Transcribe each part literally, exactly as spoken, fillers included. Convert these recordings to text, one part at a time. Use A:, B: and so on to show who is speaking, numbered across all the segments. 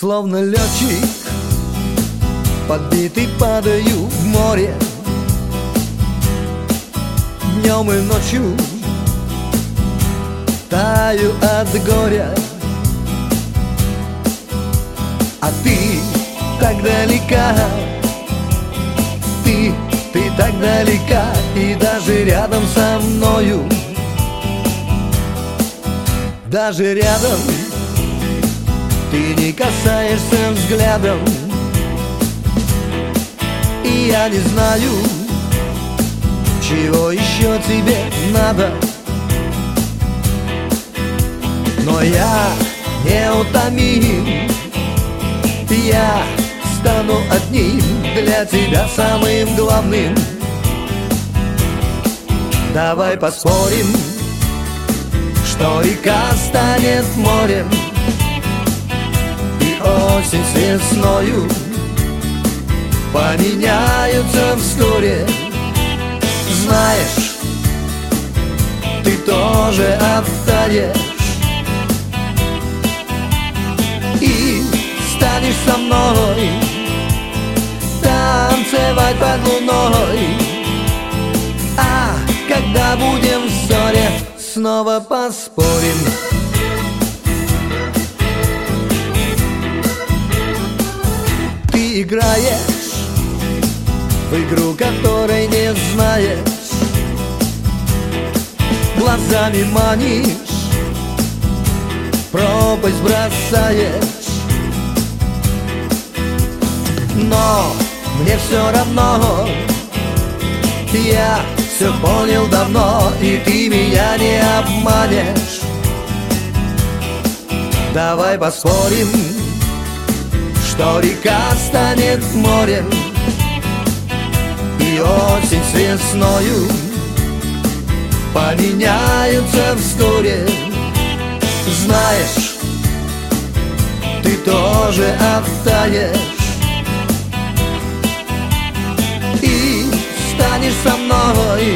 A: Словно летчик, подбитый, падаю в море. Днем и ночью таю от горя. А ты так далека, ты, ты так далека, и даже рядом со мною, даже рядом ты не касаешься взглядом. И я не знаю, чего еще тебе надо, но я неутомим. Я стану одним для тебя самым главным. Давай поспорим, что река станет морем, и осень с весною поменяются вскоре. Знаешь, ты тоже оттаешь и станешь со мной танцевать под луной. А когда будем в ссоре, снова поспорим. Ты играешь в игру, которой не знаешь, глазами манишь, пропасть бросаешь. Но мне все равно, я все понял давно, и ты меня не обманешь. Давай поспорим, что река станет морем, и осень с весною поменяются вскоре. Знаешь, ты тоже оттаешь и станешь со мной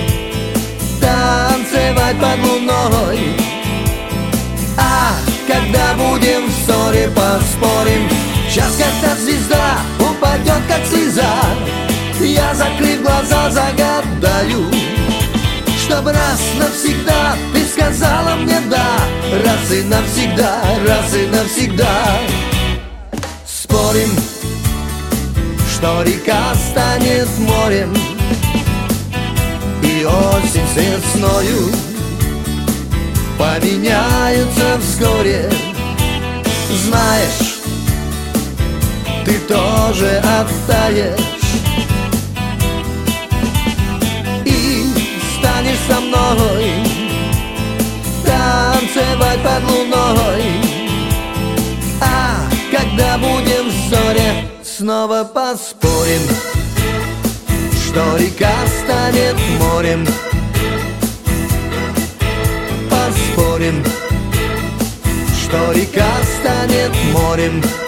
A: танцевать под луной. А когда будем в ссоре, поспорим. Сейчас, когда звезда упадет, как слеза, я, закрыв глаза, загадаю, чтобы раз навсегда ты сказала мне да. Раз и навсегда, раз и навсегда. Спорим, что река станет морем, и осень с весною поменяются вскоре. Знаешь, ты тоже оттаешь и станешь со мной танцевать под луной. А когда будем в ссоре, снова поспорим, что река станет морем. Поспорим, что река станет морем.